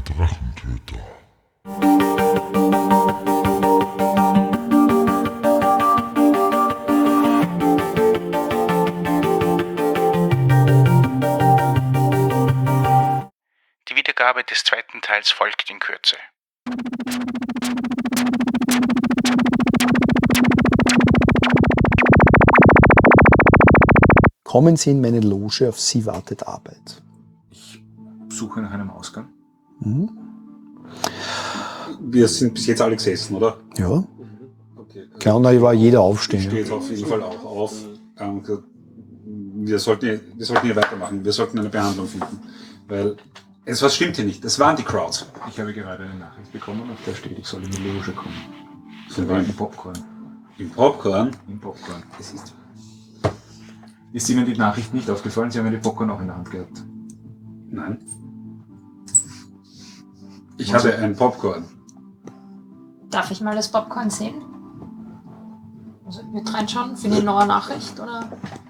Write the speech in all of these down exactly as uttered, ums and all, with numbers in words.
Drachentöter. Die Wiedergabe des zweiten Teils folgt in Kürze. Kommen Sie in meine Loge, auf Sie wartet Arbeit. Ich suche nach einem Ausgang. Mhm. Wir sind bis jetzt alle gesessen, oder? Ja. Okay. Klar, da war jeder Ich aufstehen. stehe jetzt auf jeden Fall auch auf. Ähm, Wir sollten, wir sollten hier weitermachen. Wir sollten eine Behandlung finden. Weil etwas stimmt hier nicht. Das waren die Crowds. Ich habe gerade eine Nachricht bekommen, auf der steht, ich soll in die Loge kommen. Von Im wem? Popcorn. Im Popcorn? Im Popcorn. Es ist Ist Ihnen die Nachricht nicht aufgefallen? Sie haben ja die Popcorn auch in der Hand gehabt. Nein. Ich habe ein Popcorn. Darf ich mal das Popcorn sehen? Also mit reinschauen für die neue Nachricht, oder?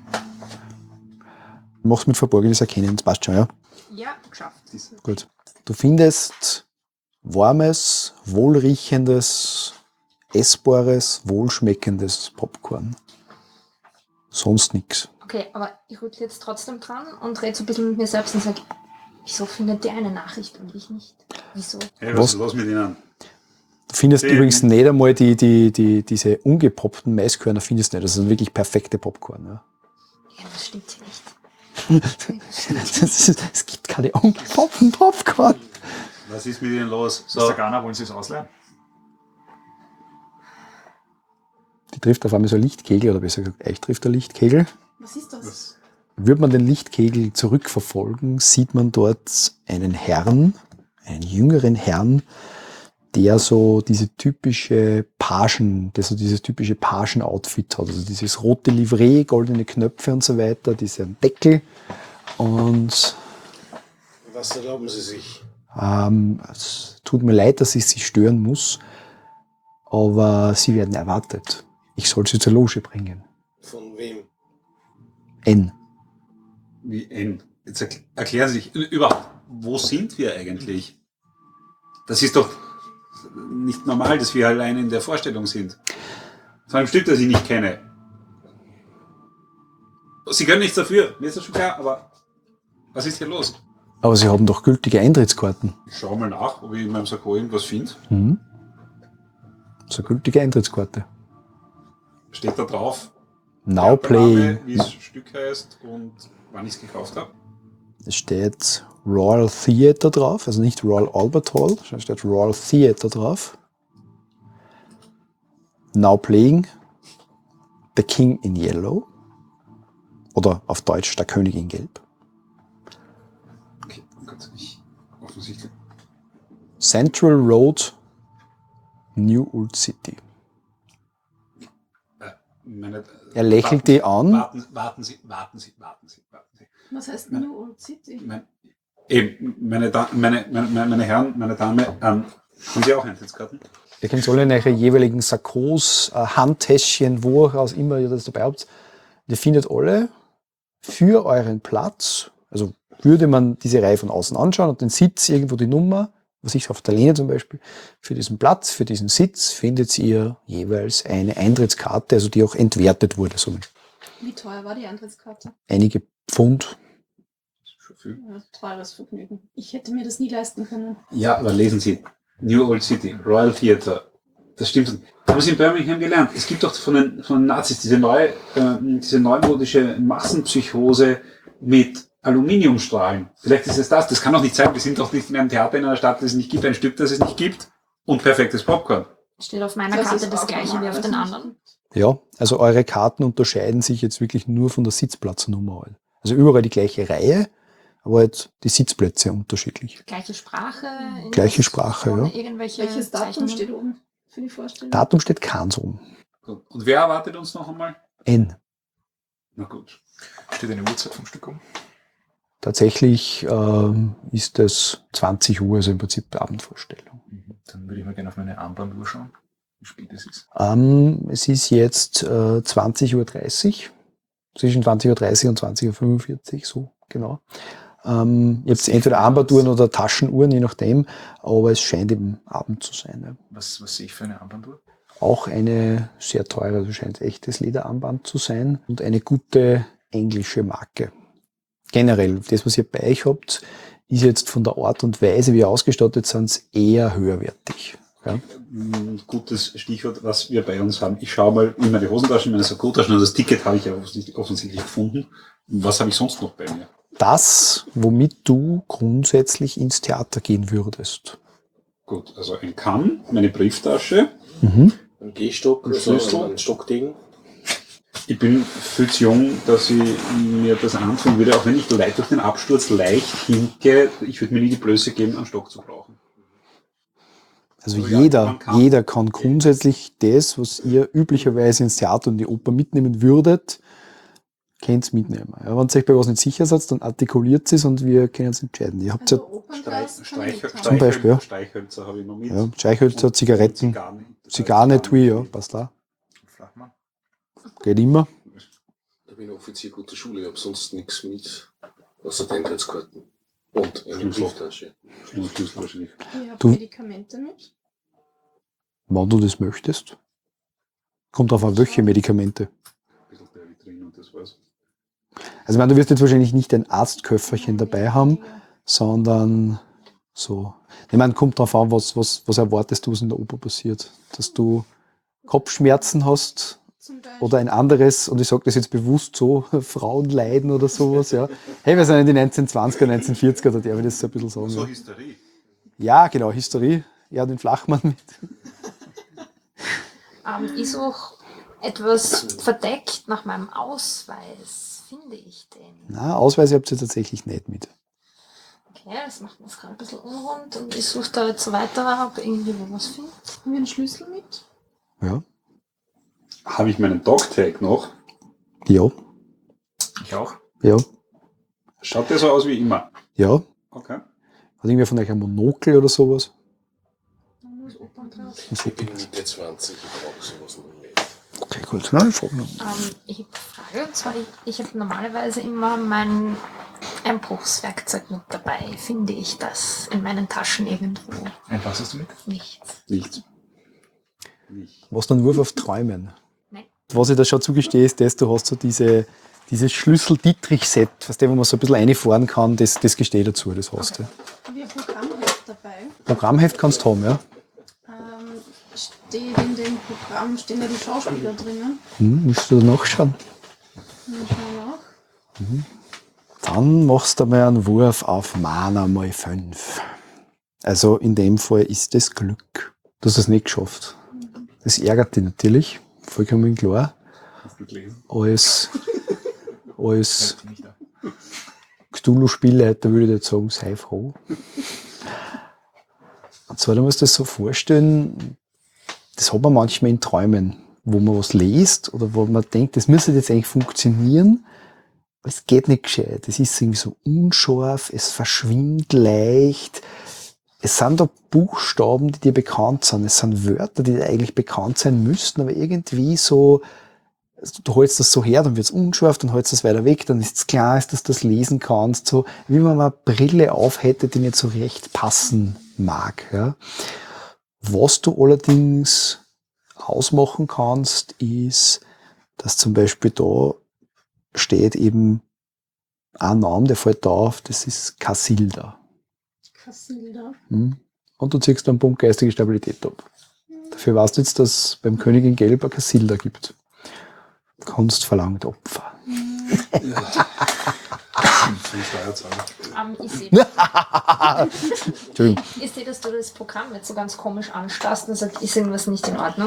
Mach's mit verborgenes Erkennen, das passt schon, ja? Ja, geschafft. Gut. Du findest warmes, wohlriechendes, essbares, wohlschmeckendes Popcorn. Sonst nichts. Okay, aber ich rüttle jetzt trotzdem dran und rede so ein bisschen mit mir selbst und sage, wieso findet der eine Nachricht und ich nicht? Wieso? Hey, Was? was ist los mit Ihnen? Du findest Den- übrigens nicht einmal die, die, die, diese ungepoppten Maiskörner, findest du nicht. Das sind wirklich perfekte Popcorn. Ja. Irgendwas stimmt hier nicht. Das ist, es gibt keine ungepoppten Popcorn. Was ist mit Ihnen los? So, Mister Garner, wollen Sie es ausleihen? Die trifft auf einmal so ein Lichtkegel, oder besser gesagt, euch trifft der Lichtkegel. Was ist das? Würde man den Lichtkegel zurückverfolgen, sieht man dort einen Herrn, einen jüngeren Herrn, der so diese typische Pagen, der so dieses typische Pagen-Outfit hat. Also dieses rote Livree, goldene Knöpfe und so weiter, diesen Deckel. Und Was erlauben Sie sich? ähm, es tut mir leid, dass ich Sie stören muss, aber Sie werden erwartet. Ich soll Sie zur Loge bringen. Von wem? N. wie N. Jetzt erkl- erklären Sie sich überhaupt, wo sind wir eigentlich? Das ist doch nicht normal, dass wir alleine in der Vorstellung sind. Vor allem stimmt, dass ich nicht kenne. Sie können nichts dafür, mir ist das schon klar, aber was ist hier los? Aber Sie haben doch gültige Eintrittskarten. Ich schau mal nach, ob ich in meinem Sakko irgendwas finde. Mhm. So eine gültige Eintrittskarte. Steht da drauf, Now Play. wie das Stück heißt und wann ich es gekauft habe. Es steht Royal Theatre drauf, also nicht Royal Albert Hall, sondern steht Royal Theatre drauf. Now Playing The King in Yellow. Oder auf Deutsch Der König in Gelb. Okay, Gott, ich offensichtlich. Central Road, New Old City. Äh, meine, Er lächelt warten, die an. Warten, warten Sie, warten Sie, warten Sie, warten Sie. Was heißt Meine- New Old City? Mein, eben, meine, da meine, meine, meine Herren, meine Dame, ähm, haben Sie auch Eintrittskarten? Ihr könnt alle in eure jeweiligen Sakkos, äh, Handtäschchen, wo auch immer ihr das dabei habt. Ihr findet alle für euren Platz, also würde man diese Reihe von außen anschauen und den Sitz, irgendwo die Nummer, was ich auf der Lehne zum Beispiel, für diesen Platz, für diesen Sitz findet ihr jeweils eine Eintrittskarte, also die auch entwertet wurde. So Wie teuer war die Eintrittskarte? einige Pfund. Schon viel. Ja, teures Vergnügen. Ich hätte mir das nie leisten können. Ja, aber lesen Sie. New Old City, Royal Theatre. Das stimmt. Haben Sie in Birmingham gelernt? Es gibt doch von den, von den Nazis diese neue, äh, diese neumodische Massenpsychose mit Aluminiumstrahlen. Vielleicht ist es das. Das kann doch nicht sein. Wir sind doch nicht in einem Theater in einer Stadt, das es nicht gibt, ein Stück, das es nicht gibt und perfektes Popcorn. Steht auf meiner Das Karte ist das auch gleiche normal, wie auf was den nicht anderen. Ja, also eure Karten unterscheiden sich jetzt wirklich nur von der Sitzplatznummer. Halt. Also überall die gleiche Reihe, aber halt die Sitzplätze unterschiedlich. Gleiche Sprache. Gleiche Sprache, ohne ja. Irgendwelche Welches Datum Zeichnungen. steht oben für die Vorstellung? Datum steht keins oben. Gut. Und wer erwartet uns noch einmal? N. Na gut. Steht eine Uhrzeit vom Stück um? Tatsächlich ähm, ist es zwanzig Uhr, also im Prinzip Abendvorstellung. Mhm. Dann würde ich mal gerne auf meine Armbanduhr schauen, wie spät es ist. Ähm, es ist jetzt äh, zwanzig Uhr dreißig, zwischen zwanzig Uhr dreißig und zwanzig Uhr fünfundvierzig, so genau. Ähm, ihr habt entweder Armbanduhren oder Taschenuhren, je nachdem, aber es scheint eben Abend zu sein. Ja. Was, was sehe ich für eine Armbanduhr? Auch eine sehr teure, also scheint echtes Lederarmband zu sein und eine gute englische Marke. Generell, das, was ihr bei euch habt, ist jetzt von der Art und Weise, wie ihr ausgestattet seid, eher höherwertig. Ja. Ein gutes Stichwort, was wir bei uns haben. Ich schaue mal in meine Hosentasche, in meine Sakkotaschen, also das Ticket habe ich ja offensichtlich, offensichtlich gefunden. Was habe ich sonst noch bei mir? Das, womit du grundsätzlich ins Theater gehen würdest. Gut, also ein Kamm, meine Brieftasche. Mhm. Ein Gehstock, Ein also Schlüssel. ein Stockdegen. Ich bin viel zu jung, dass ich mir das antun würde, auch wenn ich leicht durch den Absturz leicht hinke. Ich würde mir nie die Blöße geben, einen Stock zu brauchen. Also Also ja, jeder, man kann- jeder kann grundsätzlich das, was ihr üblicherweise ins Theater und die Oper mitnehmen würdet, könnt mitnehmen. Ja, wenn ihr euch bei was nicht sicher seid, dann artikuliert es und wir können es entscheiden. Ihr habt ja, Also Opernglas kann ich Streich, mithaben. Zum Beispiel, ja. Streichhölzer habe ich noch mit. ja Streichhölzer, Und- Zigaretten, und Zigarren. Zigarrenetui, ja, passt da. Flachmann. Geht immer. Da bin ich Offizier gute Schule, ich habe sonst nichts mit, außer Eintrittskarten. Und eine Schlüssel. Brieftasche. Und Schlüssel wahrscheinlich. Ich habe Du- Medikamente mit. Wenn du das möchtest. Kommt auf an, welche Medikamente. Ein bisschen Berry drin und das war's. Also ich meine, du wirst jetzt wahrscheinlich nicht ein Arztköfferchen dabei haben, sondern so. Ich meine, kommt drauf an, was, was, was erwartest du, was in der Oper passiert. Dass du Kopfschmerzen hast Zum Beispiel. oder ein anderes, und ich sage das jetzt bewusst so, Frauenleiden oder sowas, ja. Hey, wir sind in die neunzehnhundertzwanziger, neunzehnhundertvierziger, da darf ich das so ein bisschen sagen. So Ja, Hysterie. ja genau, Hysterie. Ja, den Flachmann mit. Ähm, ich suche etwas verdeckt nach meinem Ausweis. Finde ich den? Na, Ausweise habt ihr tatsächlich nicht mit. Okay, das macht mir jetzt gerade ein bisschen unrund und ich suche da jetzt so weiter, ob irgendwie wo was finde. Haben wir einen Schlüssel mit? Ja. Habe ich meinen Dogtag noch? Ja, Ich auch. ja, Schaut der so aus wie immer? ja. Okay. Hat irgendwer von euch ein Monokel oder sowas? Das Opernglas. Ich bin Mitte zwanzig, ich brauche sowas noch nicht. Okay, gut. Nein, ich frage noch. Ähm, ich habe eine Frage, und zwar, ich, ich habe normalerweise immer mein Einbruchswerkzeug mit dabei. Finde ich das in meinen Taschen irgendwo? Und was hast du mit? Nichts. Nicht. Nicht. Was dann Wurf auf Träumen? Nein. Was ich da schon zugestehe, ist, dass du hast so diese, dieses Schlüssel-Dietrich-Set, was der, wo man so ein bisschen reinfahren kann, das, das gestehe dazu, das hast du. Habe ich ein Programmheft dabei? Programmheft kannst du haben, ja. Ähm, steht in dem Programm, stehen da die Schauspieler drinnen? Hm, musst du da nachschauen. Ich schau nach. Dann machst du mal einen Wurf auf Mana mal fünf. Also in dem Fall ist das Glück. Du hast es nicht geschafft. Das ärgert dich natürlich, vollkommen klar. Hast du gelesen? Als, als Bin ich da. Cthulhu-Spielleiter würde ich jetzt sagen, sei froh. Und zwar, du musst dir das so vorstellen, das hat man manchmal in Träumen, wo man was liest oder wo man denkt, das müsste jetzt eigentlich funktionieren, aber es geht nicht gescheit. Es ist irgendwie so unscharf, es verschwindet leicht. Es sind da Buchstaben, die dir bekannt sind. Es sind Wörter, die dir eigentlich bekannt sein müssten, aber irgendwie so, du holst das so her, dann wird es unscharf, dann holst du es weiter weg, dann ist es klar, dass du das lesen kannst, so wie man mal eine Brille auf hätte, die nicht so recht passen mag. Ja. Was du allerdings ausmachen kannst, ist, dass zum Beispiel da steht eben ein Name, der fällt da auf, das ist Casilda. Casilda. Hm? Und du ziehst einen Punkt geistige Stabilität ab. Dafür weißt du jetzt, dass es beim König in Gelb eine Casilda gibt. Kunst verlangt Opfer. Zum Steuerzahler. Ähm, ich sehe, Entschuldigung. ich sehe, dass du das Programm jetzt so ganz komisch anstarrst und sagst, ist irgendwas nicht in Ordnung?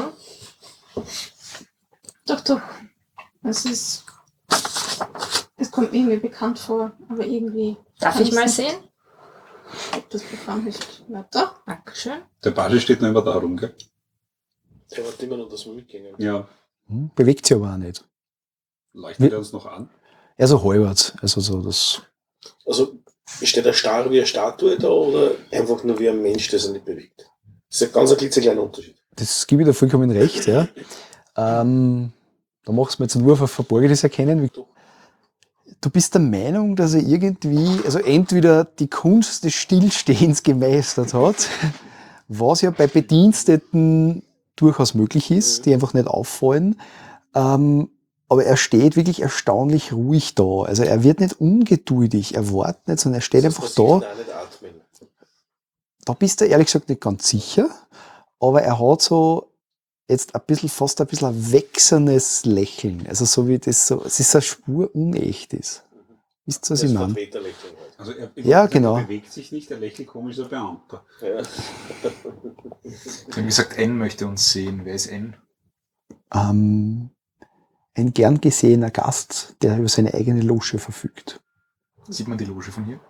Doch, doch. Es ist. Es kommt mir irgendwie bekannt vor, aber irgendwie. Darf kann ich mal nicht- sehen? Ob das Programm ist. Na da. Dankeschön. Der Badge steht noch immer da rum, gell? Der wartet immer noch, dass wir mitgehen. Ja. Hm? Bewegt sich aber auch nicht. Leuchtet er uns noch an? Er so halbert. Also so das. Also, steht er starr wie eine Statue da oder einfach nur wie ein Mensch, der sich nicht bewegt? Das ist ein ganz ein klitzekleiner Unterschied. Das gebe ich dir vollkommen recht, ja. Ähm, da machst du mir jetzt einen Wurf auf Verborgenes erkennen. Wie- du bist der Meinung, dass er irgendwie, also entweder die Kunst des Stillstehens gemeistert hat, was ja bei Bediensteten durchaus möglich ist, die einfach nicht auffallen. Ähm, aber er steht wirklich erstaunlich ruhig da. Also er wird nicht ungeduldig, er wartet nicht, sondern er steht einfach da. Da bist du ehrlich gesagt nicht ganz sicher, aber er hat so jetzt ein bisschen, fast ein bisschen ein wechselndes Lächeln. Also so wie das so, es ist eine Spur unecht ist. Wisst ihr, was ich meine? Also er, Ja, genau. er bewegt sich nicht, er lächelt komisch, der Beamter. Ja. Sie haben gesagt, N möchte uns sehen. Wer ist N? Ähm, ein gern gesehener Gast, der über seine eigene Loge verfügt. Sieht man die Loge von hier?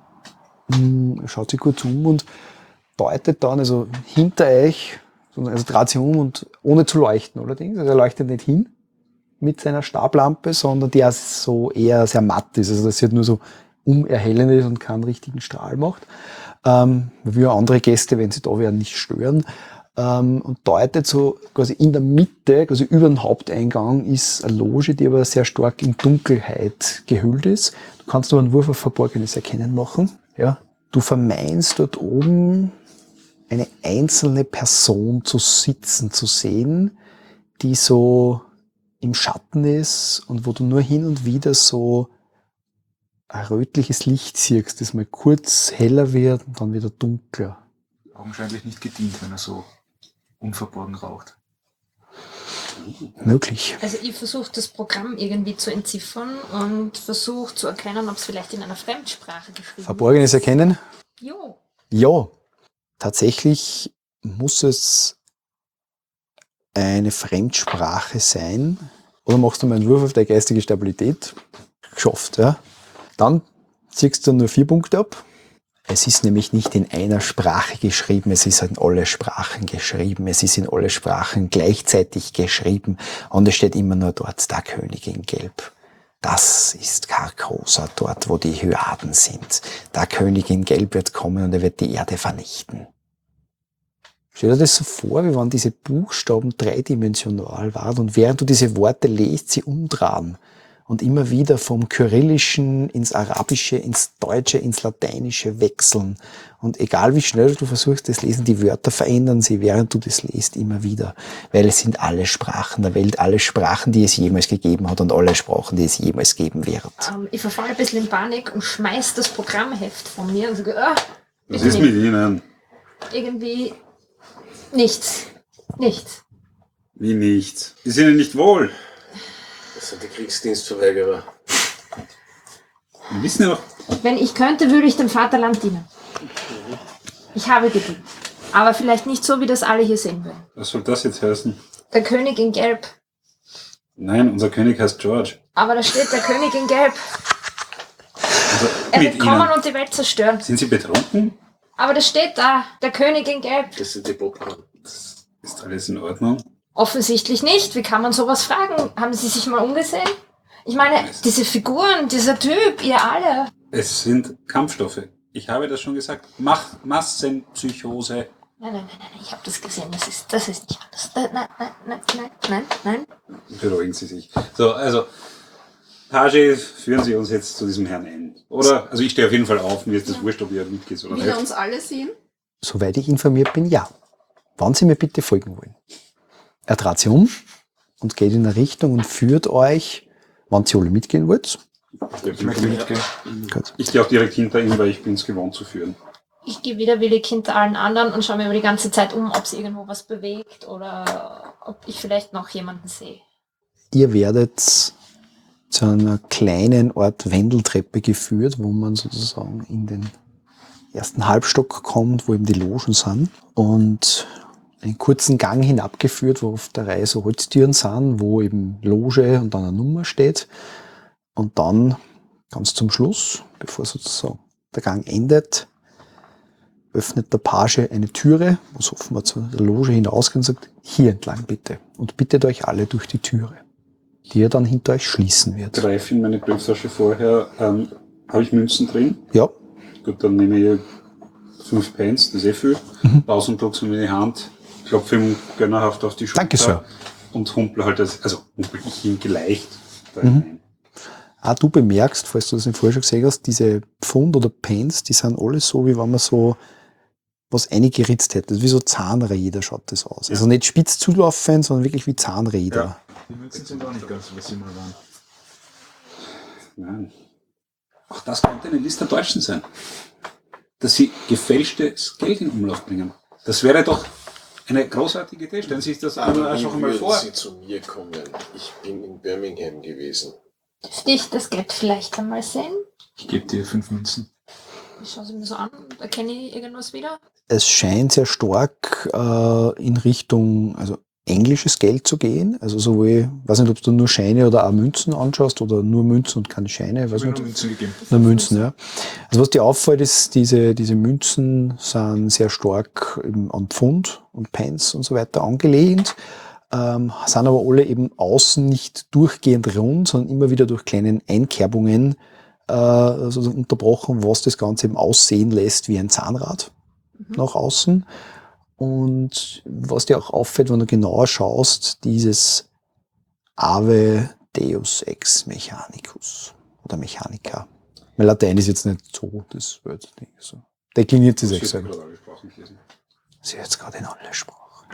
Hm, er schaut sich kurz um und deutet dann, also hinter euch, also dreht sich um und ohne zu leuchten allerdings, also er leuchtet nicht hin mit seiner Stablampe, sondern der so eher sehr matt ist, also dass sie halt nur so umerhellend ist und keinen richtigen Strahl macht. Ähm, wie andere Gäste, wenn sie da wären, nicht stören. Ähm, und deutet so quasi in der Mitte, quasi über den Haupteingang, ist eine Loge, die aber sehr stark in Dunkelheit gehüllt ist. Du kannst aber einen Wurf auf Verborgenes erkennen machen. Ja. Du vermeinst dort oben eine einzelne Person zu sitzen, zu sehen, die so im Schatten ist und wo du nur hin und wieder so ein rötliches Licht siehst, das mal kurz heller wird und dann wieder dunkler. Augenscheinlich nicht gedient, wenn er so unverborgen raucht. Möglich. Also ich versuche das Programm irgendwie zu entziffern und versuche zu erkennen, ob es vielleicht in einer Fremdsprache geschrieben Verborgenes erkennen? Jo. Ja. Tatsächlich muss es eine Fremdsprache sein. Oder machst du mal einen Wurf auf deine geistige Stabilität? Geschafft, ja. Dann ziehst du nur vier Punkte ab. Es ist nämlich nicht in einer Sprache geschrieben, es ist in alle Sprachen geschrieben, es ist in alle Sprachen gleichzeitig geschrieben und es steht immer nur dort, der König in Gelb. Das ist Carcosa, dort wo die Hyaden sind. Der König in Gelb wird kommen und er wird die Erde vernichten. Stell dir das so vor, wie wenn diese Buchstaben dreidimensional waren und während du diese Worte liest, sie umdrehen und immer wieder vom Kyrillischen ins Arabische, ins Deutsche, ins Lateinische wechseln. Und egal wie schnell du versuchst, das Lesen, die Wörter verändern sie, während du das liest, immer wieder. Weil es sind alle Sprachen der Welt, alle Sprachen, die es jemals gegeben hat und alle Sprachen, die es jemals geben wird. Ähm, ich verfalle ein bisschen in Panik und schmeiß das Programmheft von mir und sage, ah, Was ist mit Ihnen? irgendwie nichts. Nichts. Wie nichts? Ist Ihnen nicht wohl? Das sind die Kriegsdienstverweigerer. Wir wissen ja noch, Wenn ich könnte, würde ich dem Vaterland dienen. Ich habe gedient. Aber vielleicht nicht so, wie das alle hier sehen würden. was soll das jetzt heißen? Der König in Gelb. Nein, unser König heißt George. Aber da steht der König in Gelb. Also Er mit wird kommen Ihnen. und die Welt zerstören. Sind Sie betrunken? Aber das steht da, der König in Gelb. Das sind die Poppen. Ist alles in Ordnung? Offensichtlich nicht. Wie kann man sowas fragen? Haben Sie sich mal umgesehen? Ich meine, diese Figuren, dieser Typ, ihr alle. Es sind Kampfstoffe. Ich habe das schon gesagt. Mach Massenpsychose. Nein, nein, nein, nein, ich habe das gesehen. Das ist, das ist nicht anders. Nein, nein, nein, nein, nein, nein. Beruhigen Sie sich. So, also, Page, führen Sie uns jetzt zu diesem Herrn N. Oder? Also ich stehe auf jeden Fall auf. Mir ist das wurscht, ob ihr mitgeht oder Will er nicht. uns alle sehen? Soweit ich informiert bin, ja. Wann Sie mir bitte folgen wollen. Er dreht sich um und geht in eine Richtung und führt euch, wann Sie alle mitgehen wollt. Ich möchte mitgehen. Gut. Ich gehe auch direkt hinter ihm, weil ich bin es gewohnt zu führen. Ich gehe widerwillig hinter allen anderen und schaue mir über die ganze Zeit um, ob es irgendwo was bewegt oder ob ich vielleicht noch jemanden sehe. Ihr werdet zu einer kleinen Art Wendeltreppe geführt, wo man sozusagen in den ersten Halbstock kommt, wo eben die Logen sind und einen kurzen Gang hinabgeführt, wo auf der Reihe so Holztüren sind, wo eben Loge und dann eine Nummer steht. Und dann ganz zum Schluss, bevor sozusagen der Gang endet, öffnet der Page eine Türe, wo es offenbar zu der Loge hinausgeht und sagt, hier entlang bitte. Und bittet euch alle durch die Türe, die er dann hinter euch schließen wird. Greife in meine Brieftasche vorher. Ähm, habe ich Münzen drin? Ja, Gut, dann nehme ich fünf Pence, das ist eh viel. Mhm. Pausenplugs in die Hand, klopfe ihm gönnerhaft auf die Schulter. Danke, Sir. Und humple halt das, also humple ich ihn geleicht da Mhm. hinein. auch du bemerkst, falls du das im Vorher schon gesehen hast, diese Pfund oder Pence, die sind alle so, wie wenn man so was eingeritzt hätte. Das ist wie so Zahnräder schaut das aus. Ja. Also nicht spitz zulaufend, sondern wirklich wie Zahnräder. Ja. Die Münzen sind auch nicht ganz so, was sie mal waren. Nein. Auch das könnte eine Liste der Deutschen sein. Dass sie gefälschtes Geld in Umlauf bringen. Das wäre doch eine großartige Idee. Stellen Sie sich das Aber einfach wie mal würden vor. Sie zu mir kommen? Ich bin in Birmingham gewesen. Dürfte ich das Geld vielleicht einmal sehen? Ich gebe dir fünf Münzen. Ich schaue sie mir so an. Erkenne ich irgendwas wieder? Es scheint sehr stark äh, in Richtung also englisches Geld zu gehen. Also sowohl, weiß nicht, ob du nur Scheine oder auch Münzen anschaust oder nur Münzen und keine Scheine. Ich Weiß habe nicht. nur Münzen gegeben. Nur Münzen, ja. Also was dir auffällt, ist, diese, diese Münzen sind sehr stark eben an Pfund und Pence und so weiter angelehnt, ähm, sind aber alle eben außen nicht durchgehend rund, sondern immer wieder durch kleine Einkerbungen äh, also unterbrochen, was das Ganze eben aussehen lässt wie ein Zahnrad nach außen. Und was dir auch auffällt, wenn du genauer schaust, dieses Ave Deus ex Mechanicus oder Mechanica. Mein Latein ist jetzt nicht so das Wörterding. So. Dekliniert es Das echt wird selber. gerade alle Sprachen lesen. Sie jetzt gerade in alle Sprachen.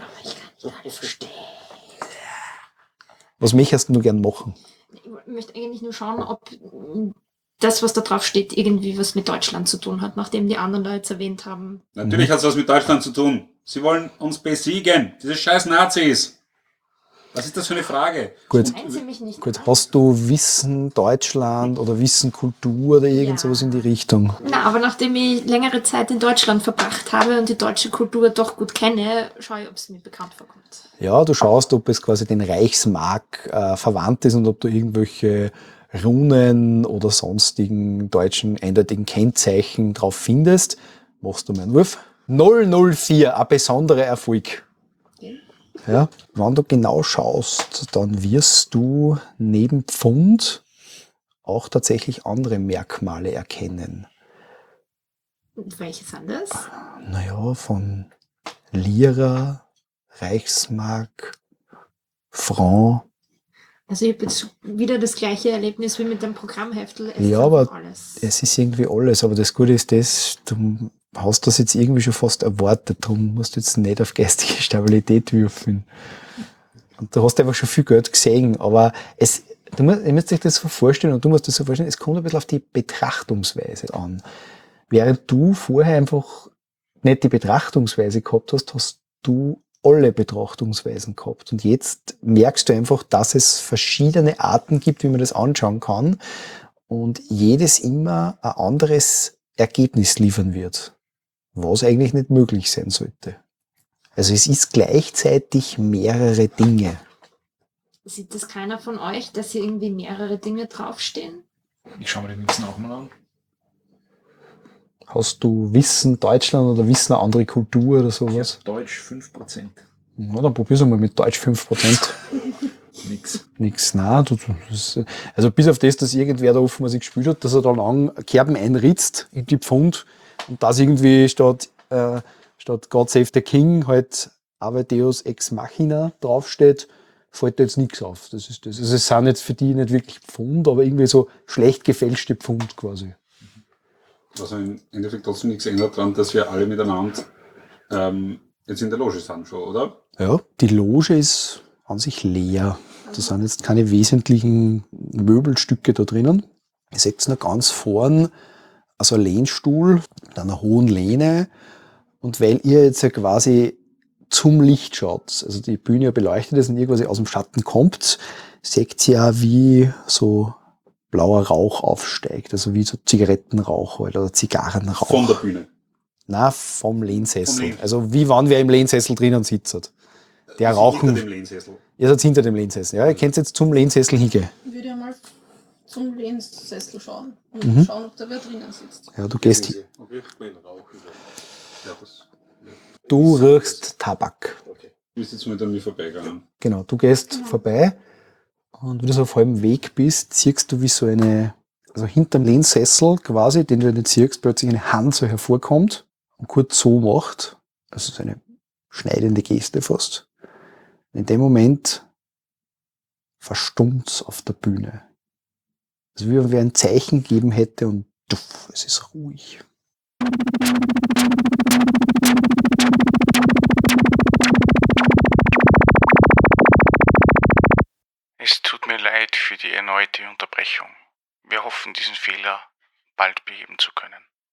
Was möchtest du gern machen? Ich möchte eigentlich nur schauen, ob das, was da drauf steht, irgendwie was mit Deutschland zu tun hat, nachdem die anderen da jetzt erwähnt haben. Natürlich hat es was mit Deutschland zu tun. Sie wollen uns besiegen. Diese scheiß Nazis. Was ist das für eine Frage? Gut. Nein, sie mich nicht. Gut, hast du Wissen Deutschland oder Wissen Kultur oder irgend Ja. sowas in die Richtung? Na, aber nachdem ich längere Zeit in Deutschland verbracht habe und die deutsche Kultur doch gut kenne, schaue ich, ob es mir bekannt vorkommt. Ja, du schaust, ob es quasi den Reichsmark äh, verwandt ist und ob du irgendwelche Runen oder sonstigen deutschen eindeutigen Kennzeichen drauf findest. Machst du meinen Wurf. null null vier, ein besonderer Erfolg. Ja, wenn du genau schaust, dann wirst du neben Pfund auch tatsächlich andere Merkmale erkennen. Und welche sind das? Naja, von Lira, Reichsmark, Franc. Also ich habe jetzt wieder das gleiche Erlebnis wie mit dem Programmheftel. Es Ja, ist aber einfach alles. Es ist irgendwie alles, aber das Gute ist das, du hast das jetzt irgendwie schon fast erwartet, darum musst du jetzt nicht auf geistige Stabilität würfeln. Und du hast einfach schon viel Geld gesehen, aber es, du musst, ihr müsst euch das so vorstellen und du musst das so vorstellen, es kommt ein bisschen auf die Betrachtungsweise an. Während du vorher einfach nicht die Betrachtungsweise gehabt hast, hast du alle Betrachtungsweisen gehabt. Und jetzt merkst du einfach, dass es verschiedene Arten gibt, wie man das anschauen kann und jedes immer ein anderes Ergebnis liefern wird, was eigentlich nicht möglich sein sollte. Also es ist gleichzeitig mehrere Dinge. Sieht das keiner von euch, dass hier irgendwie mehrere Dinge draufstehen? Ich schaue mir die Münzen auch mal an. Hast du Wissen Deutschland oder Wissen eine andere Kultur oder sowas? Deutsch fünf Prozent. Na, dann probier's mal mit Deutsch fünf Prozent. Nix. Nix, nein. Du, du, das, also bis auf das, dass irgendwer da offensichtlich gespielt hat, dass er da lang Kerben einritzt in die Pfund und das irgendwie statt, äh, statt God Save the King halt Ave Deus Ex Machina draufsteht, fällt da jetzt nichts auf. Das ist das. Also es sind jetzt für die nicht wirklich Pfund, aber irgendwie so schlecht gefälschte Pfund quasi. Was im Endeffekt trotzdem nichts ändert daran, dass wir alle miteinander ähm, jetzt in der Loge sind schon, oder? Ja, die Loge ist an sich leer. Da sind jetzt keine wesentlichen Möbelstücke da drinnen. Ihr seht noch ganz vorn also ein Lehnstuhl mit einer hohen Lehne. Und weil ihr jetzt ja quasi zum Licht schaut, also die Bühne ja beleuchtet ist und ihr quasi aus dem Schatten kommt, seht ihr ja, wie so blauer Rauch aufsteigt, also wie so Zigarettenrauch halt, oder Zigarrenrauch. Von der Bühne. Na, vom Lehnsessel. Vom Lehn. Also wie wann wer im Lehnsessel drinnen sitzt. Der Also rauchen. hinter dem Lehnsessel. Ihr seid hinter dem Lehnsessel. Ja, ihr könnt jetzt zum Lehnsessel hingehen. Ich würde ja mal zum Lehnsessel schauen und Mhm. schauen, ob da wer drinnen sitzt. Ja, du gehst hin. Riecht man Rauch über. Ja, das. Du riechst Tabak. Okay. Du bist jetzt mit an mir vorbeigegangen. Genau, du gehst vorbei und wenn du so auf halbem Weg bist, siehst du wie so eine, also hinterm Lehnsessel quasi, den du nicht siehst, plötzlich eine Hand so hervorkommt und kurz so macht. Also so eine schneidende Geste fast. In dem Moment verstummt's auf der Bühne. Also wie wenn wer ein Zeichen gegeben hätte und tuff, es ist ruhig. Es tut mir leid für die erneute Unterbrechung. Wir hoffen, diesen Fehler bald beheben zu können.